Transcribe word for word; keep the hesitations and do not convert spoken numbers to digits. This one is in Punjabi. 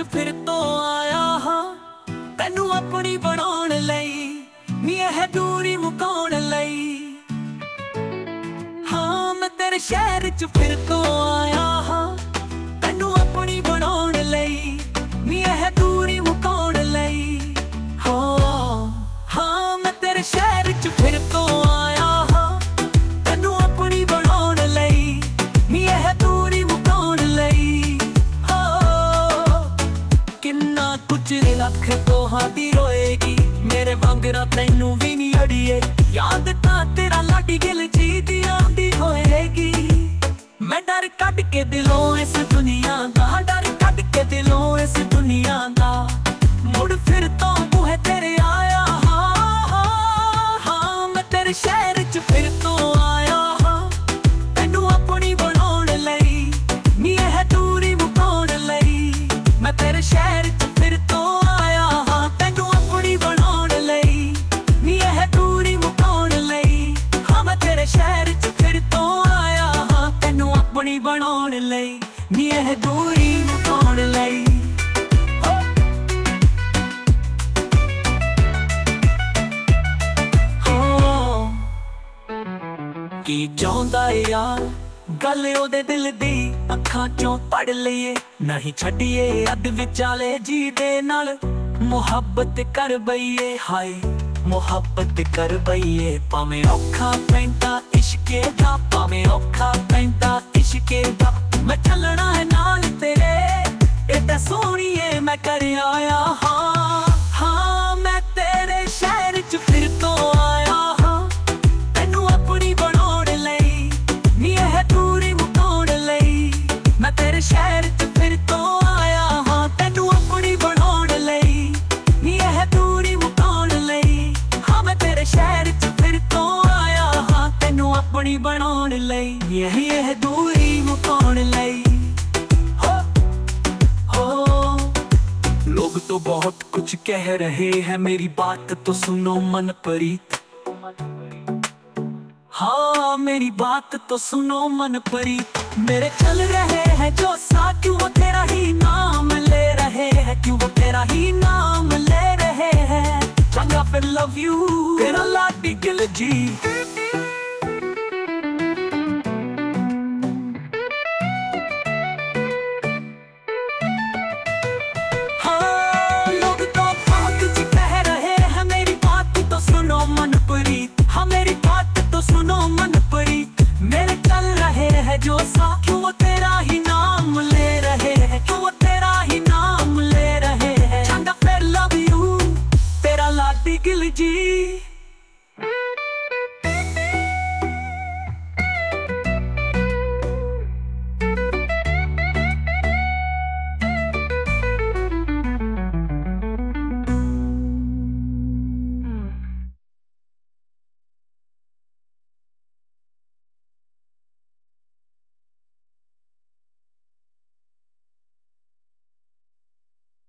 ਚ ਫਿਰ ਤੋਂ ਆਇਆ ਹਾਂ ਤੈਨੂੰ ਆਪਣੀ ਬਣਾਉਣ ਲਈ, ਨੀ ਇਹ ਦੂਰੀ ਮੁਕਾਉਣ ਲਈ। ਹਾਂ ਮੈਂ ਤੇਰੇ ਸ਼ਹਿਰ ਚ ਫਿਰ ਤੋਂ ਆਇਆ ਹਾਂ ਤੈਨੂੰ ਆਪਣੀ ਬਣਾਉਣ ਲਈ, ਨੀ ਇਹ ਦੂਰੀ ਮੁਕਾਉਣ ਲਈ। ਹਾਂ ਹਾਂ ਮੈਂ ਤੇਰੇ ਸ਼ਹਿਰ ਚ ਫਿਰ ਤੋਂ ਆਇਆ ਹਾਂ ਤੈਨੂੰ ਆਪਣੀ ਬਣਾਉਣ ਲਈ, ਨੀ ਇਹ ਦੂਰੀ ਮੁਕਾਉਣ ਲਈ। ਹਾਂ ਕਿੰਨਾ ਕੁਝ ਲੱਖ ਤੁਹਾਡੀ ਰੋਏਗੀ, ਮੇਰੇ ਵਾਂਗਰਾ ਤੈਨੂੰ ਵੀ ਨੀ ਅੜੀਏ। ਯਾਦ ਤਾਂ ਤੇਰਾ ਲਾਡੀ ਗਿਲ ਜੀ ਦੀ ਆਉਂਦੀ ਹੋਏਗੀ। ਮੈਂ ਡਰ ਕੱਢ ਕੇ ਦਿਲੋਂ ਇਸ ਦੁਨੀਆ ਦਾ, ਡਰ ਕੱਢ ਕੇ ਦਿਲੋਂ ਇਸ ਦੁਨੀਆ ਦਾ, ਮੁੜ ਫਿਰ ਤੋਂ ਬੂਹੇ ਤੇਰੇ ਆਇਆ ਹਾਂ। ਹਾਂ ਮੈਂ ਤੇਰੇ ਸ਼ਹਿਰ ਚ ਫਿਰ ਤੋਂ ਆਇਆ ਹਾਂ ਤੈਨੂੰ ਆਪਣੀ ਬਣਾਉਣ ਲਈ, ਨੀ ਇਹ ਦੂਰੀ ਮੁਕਾਉਣ ਲਈ। ਮੈਂ ਤੇਰੇ ਸ਼ਹਿਰ ਚ ਫਿਰ ਤੋਂ ਆਇਆ ਹਾਂ ਤੈਨੂੰ ਆਪਣੀ ਬਣਾਉਣ ਲਈ, ਨੀ ਇਹ ਦੂਰੀ ਮੁਕਾਉਣ ਲਈ। ਹਾਂ ਮੈਂ ਤੇਰੇ ਸ਼ਹਿਰ ਚ ਫਿਰ ਤੋਂ ਆਇਆ ਹਾਂ ਤੈਨੂੰ ਆਪਣੀ ਬਣਾਉਣ ਲਈ, ਨੀ ਇਹ ਦੂਰੀ ਮੁਕਾਉਣ ਲਈ। ਕੀ ਚਾਹੁੰਦਾ ਏ ਯਾਰ ਗੱਲ ਉਹਦੇ ਦਿਲ ਦੀ ਅੱਖਾਂ ਚੋਂ ਪੜ ਲਈਏ, ਨਹੀਂ ਛੱਡੀਏ ਅੱਧ ਵਿਚਾਲੇ ਜੀ ਦੇ ਨਾਲ। ਮੁਹੱਬਤ ਕਰ ਬਈਏ ਹਾਏ ਮੁਹੱਬਤ ਕਰ ਬਈਏ, ਭਾਵੇਂ ਔਖਾ ਪੈਂਦਾ ਇਸ਼ਕੇ ਦਾ, ਭਾਵੇਂ ਔਖਾ ਪੈਂਦਾ ਇਸ਼ਕੇ ਦਾ। ਮੈਂ ਚੱਲਣਾ ਹੈ ਨਾਲ ਤੇਰੇ ਇਹ ਤਾਂ ਸੋਹਣੀਏ ਮੈਂ ਕਰ ਆਇਆ ਹਾਂ। ਹਾਂ ਮੈਂ ਤੇਰੇ ਸ਼ਹਿਰ ਚ ਫਿਰ ਤੋਂ ਆਇਆ ਹਾਂ ਤੈਨੂੰ ਆਪਣੀ ਬਣਾਉਣ ਲਈ, ਨੀ ਇਹ ਦੂਰੀ ਮੁਕਾਉਣ ਲਈ। ਮੈਂ ਤੇਰੇ ਸ਼ਹਿਰ ਚ ਫਿਰ ਤੋਂ ਆਇਆ ਹਾਂ ਤੈਨੂੰ ਆਪਣੀ ਬਣਾਉਣ ਲਈ, ਨੀ ਇਹ ਦੂਰੀ ਮੁਕਾਉਣ ਲਈ। ਹਾਂ ਮੈਂ ਤੇਰੇ ਸ਼ਹਿਰ ਚ ਫਿਰ ਤੋਂ ਆਇਆ ਹਾਂ ਤੈਨੂੰ ਆਪਣੀ ਬਣਾਉਣ ਲਈ, ਨੀ ਇਹ ਦੂਰੀ ਮੁਕਾਉਣ ਲਈ। लोग तो बहुत कुछ कह रहे हैं, मेरी बात तो सुनो मनप्रीत। हाँ मेरी बात तो सुनो मनप्रीत, मेरे चल रहे हैं जो साथ, क्यों वो तेरा ही नाम ले रहे हैं, क्यों वो तेरा ही नाम ले रहे हैं। चंगा फिर लव यू तेरा लाडी गिल जी।